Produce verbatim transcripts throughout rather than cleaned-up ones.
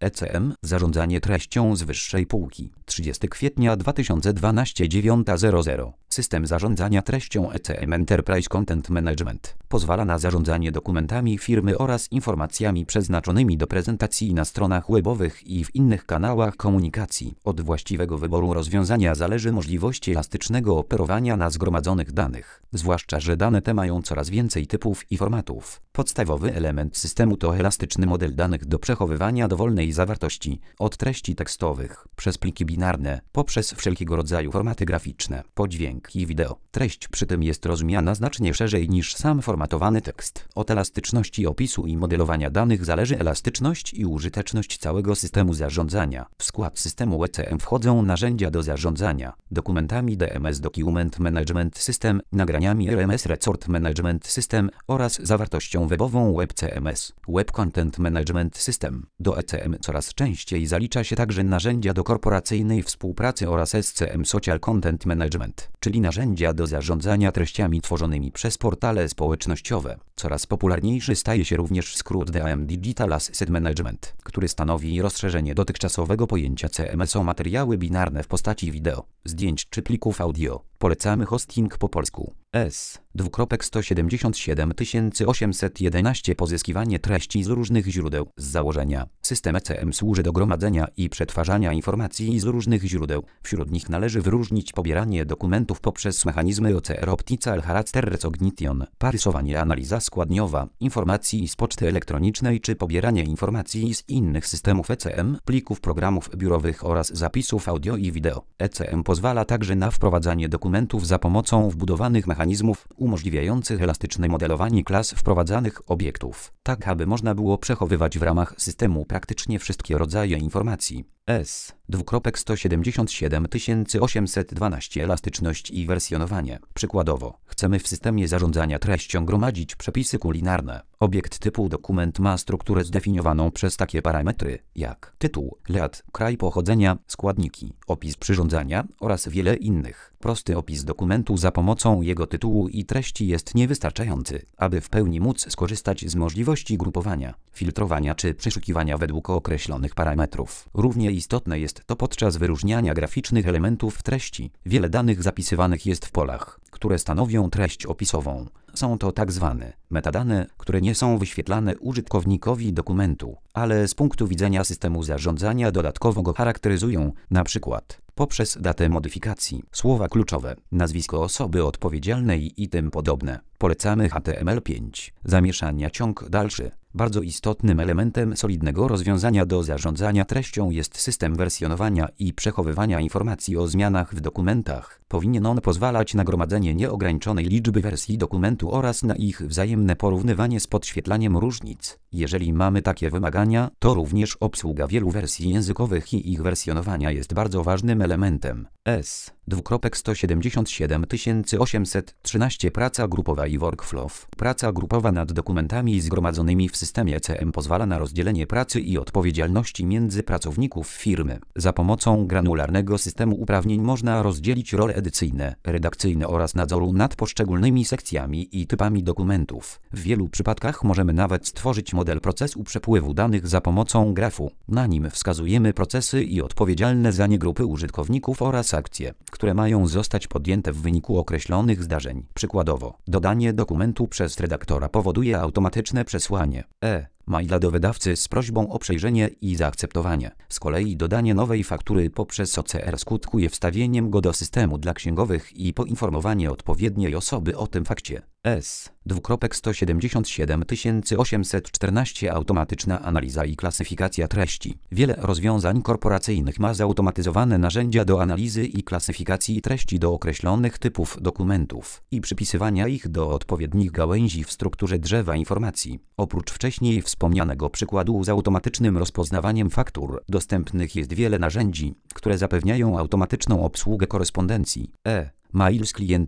E C M – zarządzanie treścią z wyższej półki. trzydziestego kwietnia dwa tysiące dwunastego dziewiąta zero zero. System zarządzania treścią E C M Enterprise Content Management pozwala na zarządzanie dokumentami firmy oraz informacjami przeznaczonymi do prezentacji na stronach webowych i w innych kanałach komunikacji. Od właściwego wyboru rozwiązania zależy możliwość elastycznego operowania na zgromadzonych danych, zwłaszcza że dane te mają coraz więcej typów i formatów. Podstawowy element systemu to elastyczny model danych do przechowywania dowolnej zawartości, od treści tekstowych, przez pliki binarne, poprzez wszelkiego rodzaju formaty graficzne, po dźwięk i wideo. Treść przy tym jest rozumiana znacznie szerzej niż sam formatowany tekst. Od elastyczności opisu i modelowania danych zależy elastyczność i użyteczność całego systemu zarządzania. W skład systemu E C M wchodzą narzędzia do zarządzania dokumentami D M S Document Management System, nagraniami R M S Resource Management System oraz zawartością webową Web C M S, Web Content Management System. Do E C M coraz częściej zalicza się także narzędzia do korporacyjnej współpracy oraz S C M Social Content Management, czyli narzędzia do zarządzania treściami tworzonymi przez portale społecznościowe. Coraz popularniejszy staje się również skrót D A M Digital Asset Management, który stanowi rozszerzenie dotychczasowego pojęcia C M S o materiały binarne w postaci wideo, zdjęć czy plików audio. Polecamy hosting po polsku. S. sto siedemdziesiąt siedem tysięcy osiemset jedenaście Pozyskiwanie treści z różnych źródeł. Z założenia system E C M służy do gromadzenia i przetwarzania informacji z różnych źródeł. Wśród nich należy wyróżnić pobieranie dokumentów poprzez mechanizmy O C R Optical Character Recognition, parysowanie, analiza składniowa informacji z poczty elektronicznej czy pobieranie informacji z innych systemów E C M, plików programów biurowych oraz zapisów audio i wideo. E C M pozwala także na wprowadzanie dokumentów za pomocą wbudowanych mechanizmów umożliwiających elastyczne modelowanie klas wprowadzanych obiektów, tak aby można było przechowywać w ramach systemu praktycznie wszystkie rodzaje informacji. S. sto siedemdziesiąt siedem tysięcy osiemset dwanaście Elastyczność i wersjonowanie. Przykładowo, chcemy w systemie zarządzania treścią gromadzić przepisy kulinarne. Obiekt typu dokument ma strukturę zdefiniowaną przez takie parametry jak tytuł, lat, kraj pochodzenia, składniki, opis przyrządzania oraz wiele innych. Prosty opis dokumentu za pomocą jego tytułu i treści jest niewystarczający, aby w pełni móc skorzystać z możliwości grupowania, filtrowania czy przeszukiwania według określonych parametrów. Równie istotne jest to podczas wyróżniania graficznych elementów w treści. Wiele danych zapisywanych jest w polach, które stanowią treść opisową. Są to tak zwane metadane, które nie są wyświetlane użytkownikowi dokumentu, ale z punktu widzenia systemu zarządzania dodatkowo go charakteryzują, na przykład poprzez datę modyfikacji, słowa kluczowe, nazwisko osoby odpowiedzialnej i tym podobne. Polecamy H T M L pięć. Zamieszania ciąg dalszy. Bardzo istotnym elementem solidnego rozwiązania do zarządzania treścią jest system wersjonowania i przechowywania informacji o zmianach w dokumentach. Powinien on pozwalać na gromadzenie nieograniczonej liczby wersji dokumentu oraz na ich wzajemne porównywanie z podświetlaniem różnic. Jeżeli mamy takie wymagania, to również obsługa wielu wersji językowych i ich wersjonowania jest bardzo ważnym elementem. S. sto siedemdziesiąt siedem tysięcy osiemset trzynaście Praca grupowa i workflow. Praca grupowa nad dokumentami zgromadzonymi w systemie E C M pozwala na rozdzielenie pracy i odpowiedzialności między pracowników firmy. Za pomocą granularnego systemu uprawnień można rozdzielić role edycyjne, redakcyjne oraz nadzoru nad poszczególnymi sekcjami i typami dokumentów. W wielu przypadkach możemy nawet stworzyć model procesu przepływu danych za pomocą grafu. Na nim wskazujemy procesy i odpowiedzialne za nie grupy użytkowników oraz akcje, które mają zostać podjęte w wyniku określonych zdarzeń. Przykładowo, dodanie dokumentu przez redaktora powoduje automatyczne przesłanie e maila do wydawcy z prośbą o przejrzenie i zaakceptowanie. Z kolei dodanie nowej faktury poprzez O C R skutkuje wstawieniem go do systemu dla księgowych i poinformowanie odpowiedniej osoby o tym fakcie. S. sto siedemdziesiąt siedem tysięcy osiemset czternaście Automatyczna analiza i klasyfikacja treści. Wiele rozwiązań korporacyjnych ma zautomatyzowane narzędzia do analizy i klasyfikacji treści do określonych typów dokumentów i przypisywania ich do odpowiednich gałęzi w strukturze drzewa informacji. Oprócz wcześniej wspomnianego przykładu z automatycznym rozpoznawaniem faktur, dostępnych jest wiele narzędzi, które zapewniają automatyczną obsługę korespondencji. E. Mail z klientem.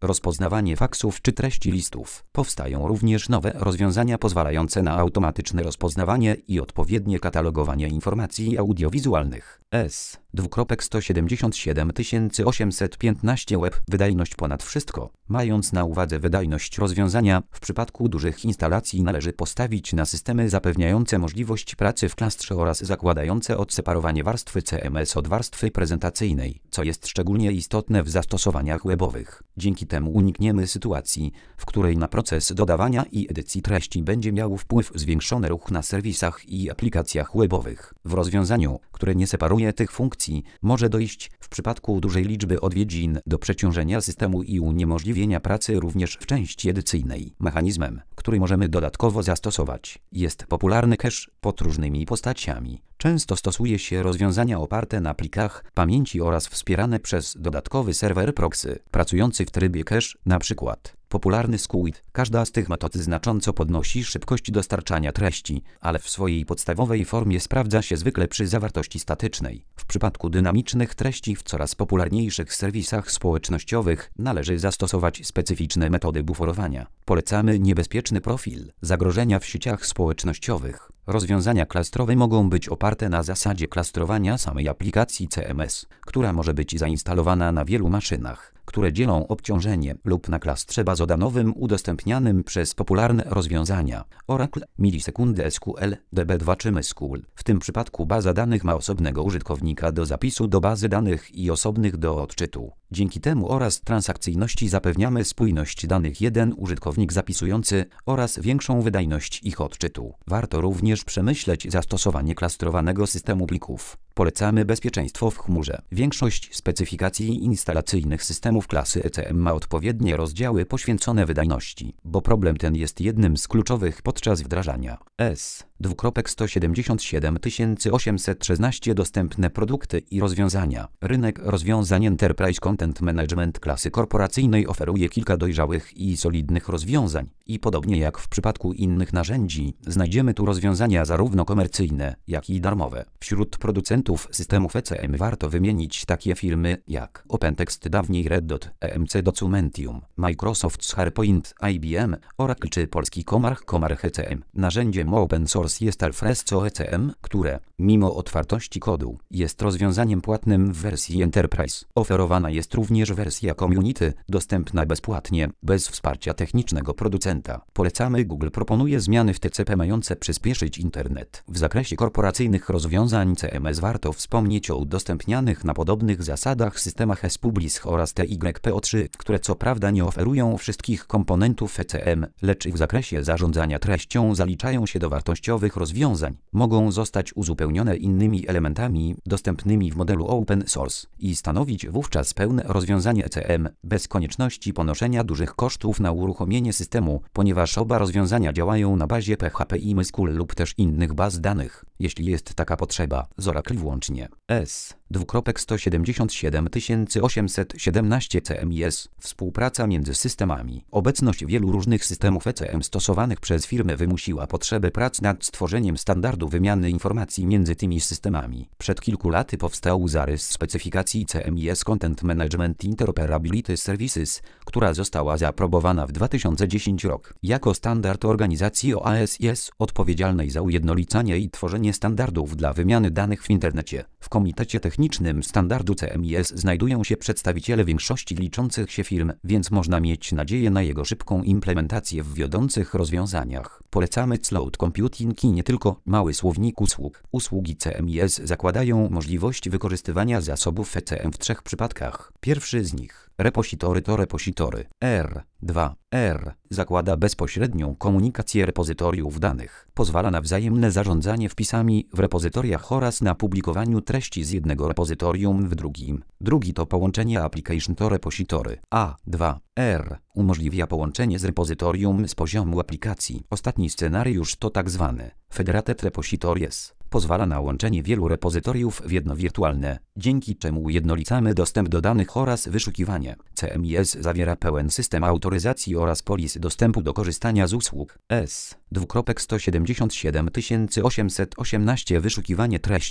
rozpoznawanie faksów czy treści listów. Powstają również nowe rozwiązania pozwalające na automatyczne rozpoznawanie i odpowiednie katalogowanie informacji audiowizualnych. S sto siedemdziesiąt siedem tysięcy osiemset piętnaście Web wydajność ponad wszystko. Mając na uwadze wydajność rozwiązania, w przypadku dużych instalacji należy postawić na systemy zapewniające możliwość pracy w klastrze oraz zakładające odseparowanie warstwy C M S od warstwy prezentacyjnej, co jest szczególnie istotne w zastosowaniach webowych. Dzięki temu unikniemy sytuacji, w której na proces dodawania i edycji treści będzie miał wpływ zwiększony ruch na serwisach i aplikacjach webowych. W rozwiązaniu, które nie separuje tych funkcji, może dojść, w przypadku dużej liczby odwiedzin, do przeciążenia systemu i uniemożliwienia pracy również w części edycyjnej. Mechanizmem, który możemy dodatkowo zastosować, jest popularny cache pod różnymi postaciami. Często stosuje się rozwiązania oparte na plikach pamięci oraz wspierane przez dodatkowy serwer proxy, pracujący w trybie cache, na przykład popularny Squid. Każda z tych metod znacząco podnosi szybkość dostarczania treści, ale w swojej podstawowej formie sprawdza się zwykle przy zawartości statycznej. W przypadku dynamicznych treści w coraz popularniejszych serwisach społecznościowych należy zastosować specyficzne metody buforowania. Polecamy niebezpieczny profil zagrożenia w sieciach społecznościowych. Rozwiązania klastrowe mogą być oparte na zasadzie klastrowania samej aplikacji C M S, która może być zainstalowana na wielu maszynach, które dzielą obciążenie, lub na klastrze bazodanowym udostępnianym przez popularne rozwiązania Oracle, Milisekundy S Q L, D B dwa czy MySQL. W tym przypadku baza danych ma osobnego użytkownika do zapisu do bazy danych i osobnych do odczytu. Dzięki temu oraz transakcyjności zapewniamy spójność danych jeden użytkownik zapisujący oraz większą wydajność ich odczytu. Warto również przemyśleć zastosowanie klastrowanego systemu plików. Polecamy bezpieczeństwo w chmurze. Większość specyfikacji instalacyjnych systemów klasy E C M ma odpowiednie rozdziały poświęcone wydajności, bo problem ten jest jednym z kluczowych podczas wdrażania. S sto siedemdziesiąt siedem tysięcy osiemset szesnaście Dostępne produkty i rozwiązania. Rynek rozwiązań Enterprise Content Management klasy korporacyjnej oferuje kilka dojrzałych i solidnych rozwiązań i podobnie jak w przypadku innych narzędzi, znajdziemy tu rozwiązania zarówno komercyjne, jak i darmowe. Wśród producentów systemów E C M warto wymienić takie firmy jak OpenText, dawniej Red Dot, E M C Documentium, Microsoft SharePoint, I B M, Oracle czy polski Comarch Comarch E C M. Narzędziem open source jest Alfresco E C M, które, mimo otwartości kodu, jest rozwiązaniem płatnym w wersji Enterprise. Oferowana jest również wersja Community, dostępna bezpłatnie, bez wsparcia technicznego producenta. Polecamy. Google proponuje zmiany w T C P mające przyspieszyć internet. W zakresie korporacyjnych rozwiązań C M S warto wspomnieć o udostępnianych na podobnych zasadach systemach S Publisk oraz T Y P O trzy, które co prawda nie oferują wszystkich komponentów E C M, lecz w zakresie zarządzania treścią zaliczają się do wartościowych rozwiązań. Mogą zostać uzupełnione innymi elementami dostępnymi w modelu open source i stanowić wówczas pełne rozwiązanie E C M, bez konieczności ponoszenia dużych kosztów na uruchomienie systemu, ponieważ oba rozwiązania działają na bazie P H P i MySQL lub też innych baz danych, jeśli jest taka potrzeba, z Oracle włącznie. S sto siedemdziesiąt siedem tysięcy osiemset siedemnaście C M I S. Współpraca między systemami. Obecność wielu różnych systemów E C M stosowanych przez firmy wymusiła potrzebę prac nad stworzeniem standardu wymiany informacji między tymi systemami. Przed kilku laty powstał zarys specyfikacji C M I S Content Management Interoperability Services, która została zaaprobowana w dwa tysiące dziesiątym roku jako standard organizacji O A S I S odpowiedzialnej za ujednolicanie i tworzenie standardów dla wymiany danych w internecie. W Komitecie Technicznym Standardu C M I S znajdują się przedstawiciele większości liczących się firm, więc można mieć nadzieję na jego szybką implementację w wiodących rozwiązaniach. Polecamy Cloud Computing i nie tylko. Mały słownik usług. Usługi C M I S zakładają możliwość wykorzystywania zasobów E C M w trzech przypadkach. Pierwszy z nich, repository to repository. R dwa R zakłada bezpośrednią komunikację repozytoriów danych. Pozwala na wzajemne zarządzanie wpisami w repozytoriach oraz na publikowaniu treści z jednego repozytorium w drugim. Drugi to połączenie application to repository. A dwa R umożliwia połączenie z repozytorium z poziomu aplikacji. Ostatni scenariusz to tak zwany Federated Repositories. Pozwala na łączenie wielu repozytoriów w jedno wirtualne, dzięki czemu ujednolicamy dostęp do danych oraz wyszukiwanie. C M I S zawiera pełen system autoryzacji oraz polis dostępu do korzystania z usług. S sto siedemdziesiąt siedem tysięcy osiemset osiemnaście Wyszukiwanie treści.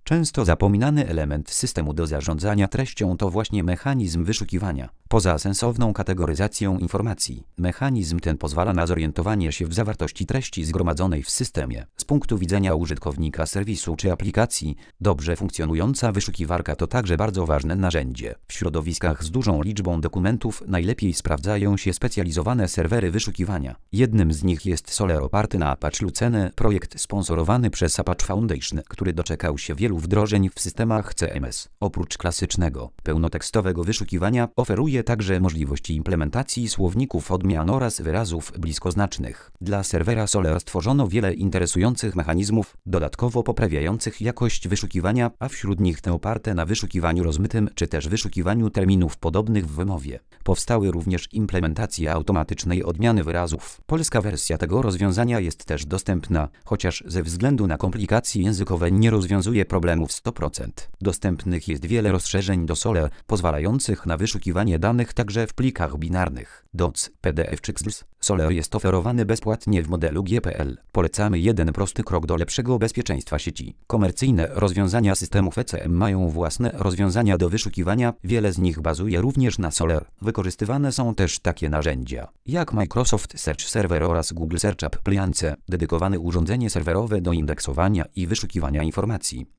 Często zapominany element systemu do zarządzania treścią to właśnie mechanizm wyszukiwania. Poza sensowną kategoryzacją informacji, mechanizm ten pozwala na zorientowanie się w zawartości treści zgromadzonej w systemie. Z punktu widzenia użytkownika serwisu czy aplikacji, dobrze funkcjonująca wyszukiwarka to także bardzo ważne narzędzie. W środowiskach z dużą liczbą dokumentów najlepiej sprawdzają się specjalizowane serwery wyszukiwania. Jednym z nich jest Solr oparty na Apache Lucene, projekt sponsorowany przez Apache Foundation, który doczekał się wielu wdrożeń w systemach C M S. Oprócz klasycznego, pełnotekstowego wyszukiwania oferuje także możliwości implementacji słowników odmian oraz wyrazów bliskoznacznych. Dla serwera Solr stworzono wiele interesujących mechanizmów, dodatkowo poprawiających jakość wyszukiwania, a wśród nich te oparte na wyszukiwaniu rozmytym czy też wyszukiwaniu terminów podobnych w wymowie. Powstały również implementacje automatycznej odmiany wyrazów. Polska wersja tego rozwiązania jest też dostępna, chociaż ze względu na komplikacje językowe nie rozwiązuje problemów sto procent. Dostępnych jest wiele rozszerzeń do Solr, pozwalających na wyszukiwanie danych także w plikach binarnych. Doc, P D F czy X L S. Solr jest oferowany bezpłatnie w modelu G P L. Polecamy jeden prosty krok do lepszego bezpieczeństwa sieci. Komercyjne rozwiązania systemów E C M mają własne rozwiązania do wyszukiwania, wiele z nich bazuje również na Solr. Wykorzystywane są też takie narzędzia jak Microsoft Search Server oraz Google Search Appliance, dedykowane urządzenie serwerowe do indeksowania i wyszukiwania informacji.